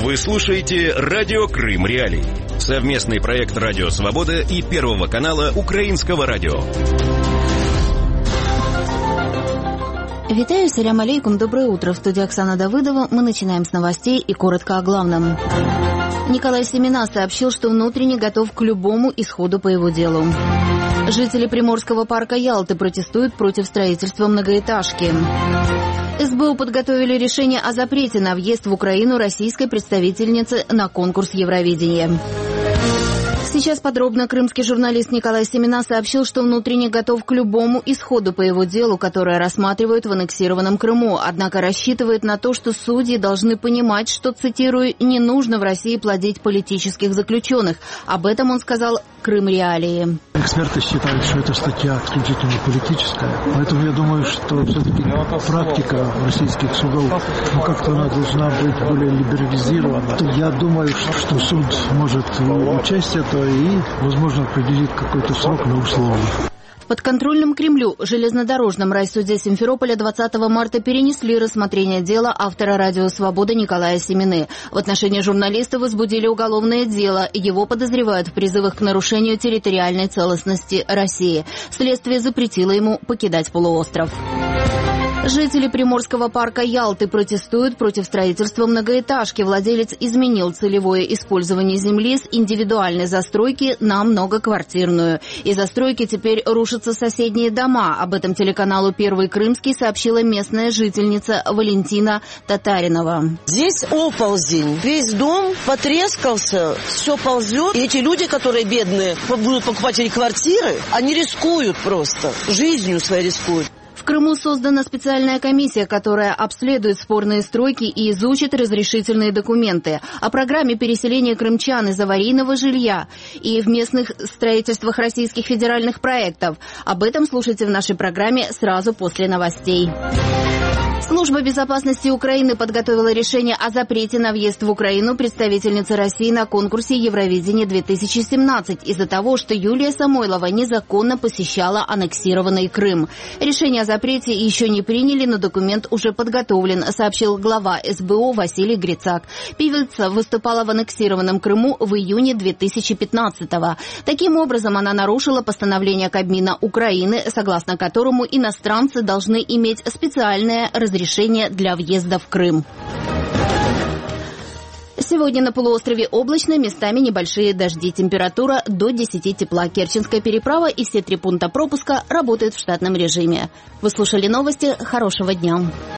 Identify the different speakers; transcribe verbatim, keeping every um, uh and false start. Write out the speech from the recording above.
Speaker 1: Вы слушаете «Радио Крым Реалии». Совместный проект «Радио Свобода» и Первого канала Украинского радио.
Speaker 2: Витаю, салям алейкум, доброе утро. В студии Оксана Давыдова. Мы начинаем с новостей и коротко о главном. Николай Семина сообщил, что внутренне готов к любому исходу по его делу. Жители Приморского парка Ялты протестуют против строительства многоэтажки. СБУ подготовили решение о запрете на въезд в Украину российской представительницы на конкурс Евровидения. Сейчас подробно. Крымский журналист Николай Семина сообщил, что внутренне готов к любому исходу по его делу, которое рассматривают в аннексированном Крыму. Однако рассчитывает на то, что судьи должны понимать, что, цитирую, «не нужно в России плодить политических заключенных». Об этом он сказал «Крым Реалии».
Speaker 3: Эксперты считают, что эта статья исключительно политическая. Поэтому я думаю, что все-таки практика российских судов ну, как-то она должна быть более либерализирована. Я думаю, что суд может учесть это и, возможно, определить какой-то срок на условия.
Speaker 2: В подконтрольном Кремлю железнодорожном райсуде Симферополя двадцатого марта перенесли рассмотрение дела автора «Радио Свобода» Николая Семины. В отношении журналиста возбудили уголовное дело. Его подозревают в призывах к нарушению территориальной целостности России. Следствие запретило ему покидать полуостров. Жители Приморского парка Ялты протестуют против строительства многоэтажки. Владелец изменил целевое использование земли с индивидуальной застройки на многоквартирную. Из застройки теперь рушатся соседние дома. Об этом телеканалу «Первый Крымский» сообщила местная жительница Валентина Татаринова.
Speaker 4: Здесь оползень. Весь дом потрескался, все ползет. И эти люди, которые бедные, будут покупать эти квартиры, они рискуют просто. Жизнью своей рискуют.
Speaker 2: В Крыму создана специальная комиссия, которая обследует спорные стройки и изучит разрешительные документы. О программе переселения крымчан из аварийного жилья и в местных строительствах российских федеральных проектов. Об этом слушайте в нашей программе сразу после новостей. Служба безопасности Украины подготовила решение о запрете на въезд в Украину представительницы России на конкурсе Евровидения две тысячи семнадцать из-за того, что Юлия Самойлова незаконно посещала аннексированный Крым. Решение о запрете еще не приняли, но документ уже подготовлен, сообщил глава СБУ Василий Грицак. Певица выступала в аннексированном Крыму в июне две тысячи пятнадцатого. Таким образом, она нарушила постановление Кабмина Украины, согласно которому иностранцы должны иметь специальное разрешение решение для въезда в Крым. Сегодня на полуострове облачно, местами небольшие дожди. Температура до десяти тепла. Керченская переправа и все три пункта пропуска работают в штатном режиме. Вы слушали новости. Хорошего дня.